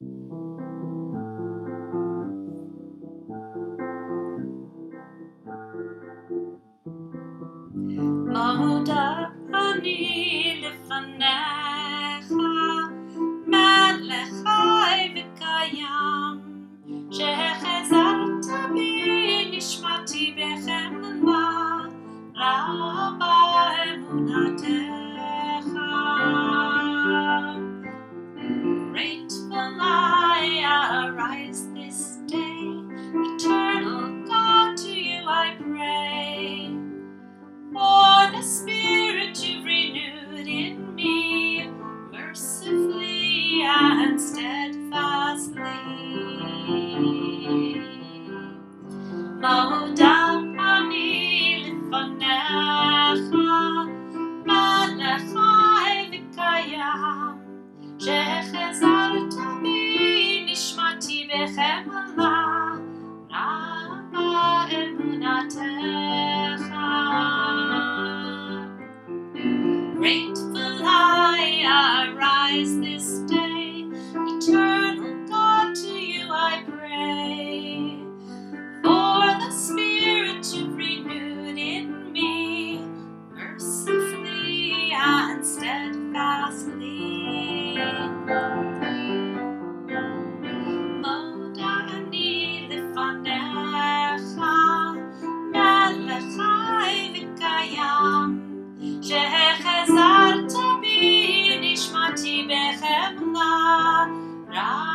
מודה אני לפניך, מלך חי וקיים, שהחזרת בי נשמתי בחמלה, רבה אמונתך. Grateful I arise this day, eternal God, to you I pray. For the Spirit you've renewed in me, mercifully and steadfastly. מודה אני לפניך, מלך חי וקיים, שהחזרת בי נשמתי בחמלה, רבה אמונתך. Grateful I arise this day, eternal God, to you I pray. For the Spirit you've renewed in me, mercifully and steadfastly. מודה אני לפניך, מלך חי וקיים, שהחזרת בי נשמתי בחמלה,